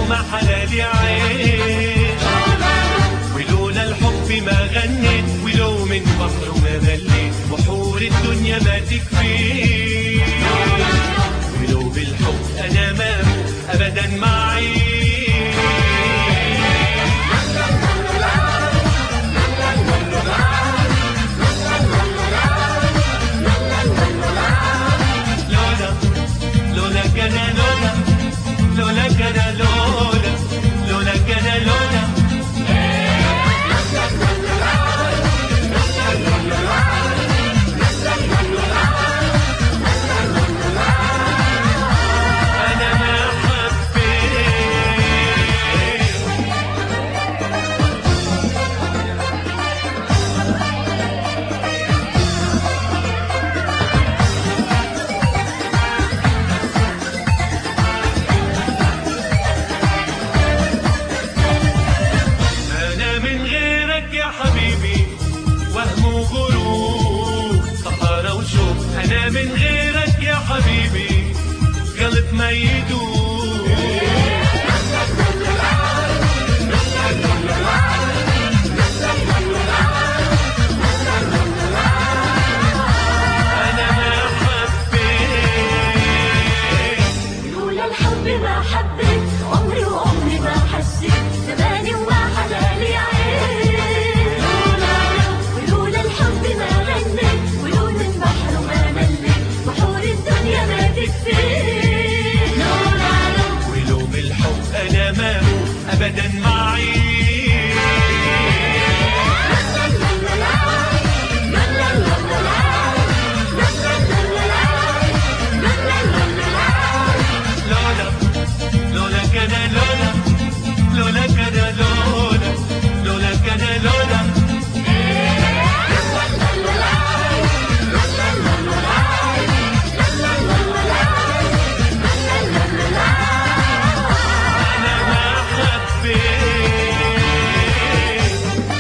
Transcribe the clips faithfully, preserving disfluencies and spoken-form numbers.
ما حلالي عين، ولولا الحب ما غنيت، ولو من بحر ما مليت، بحور الدنيا ما تكفي، ولو بالحب أنا ما أبدا معي. لولا كذا لولا لولا كذا لولا لولا كذا لولا أنا ما أنا من غيرك يا حبيبي قلب ما يدوب. أنا ما حبيت، لولا الحب ما حبيت، عمري وعمري ما حسيت، زماني وما حلالي عين، ولولا الحب ما غنيت، ولو من بحر ما مليت، بحور الدنيا ما تكفي، ولو بالحب أنا ما أبدا معي. لولا كذا لولا لولا كذا لولا لولا كذا لولا أنا ما حبيت.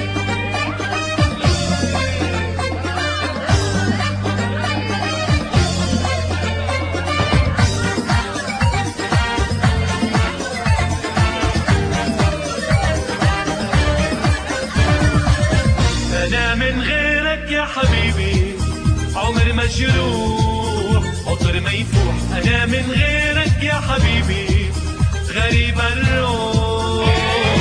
أنا من غيرك يا حبيبي عمر مجروح، عطر ما يفوح. أنا من غيرك يا حبيبي غريب الروح.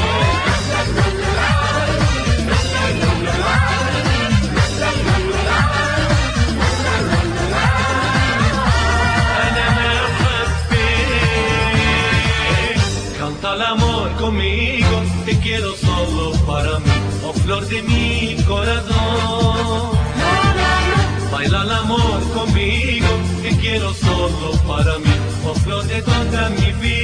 أنا ما حبيت. Canta l'amor conmigo, te quiero solo para mí, oh flor de mi corazón. Baila el amor conmigo, que quiero solo para mí, oh flor de toda mi vida.